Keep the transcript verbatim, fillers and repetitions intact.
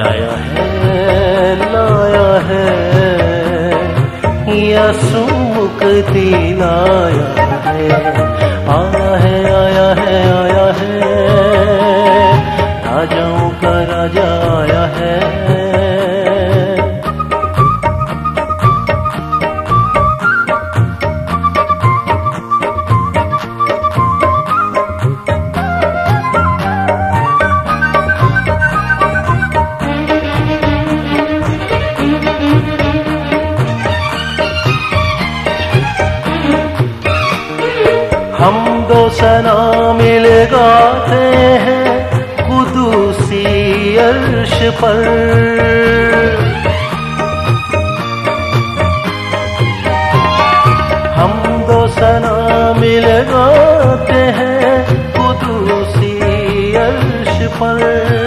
लाया है लाया है यसु मुक्ति लाया है। आया है आया है आया है राजाओं का राजा आया है। हम दो सना मिल गाते हैं कुदूसी अर्श पर। हम दो सना मिल गाते हैं कुदूसी अर्श पर।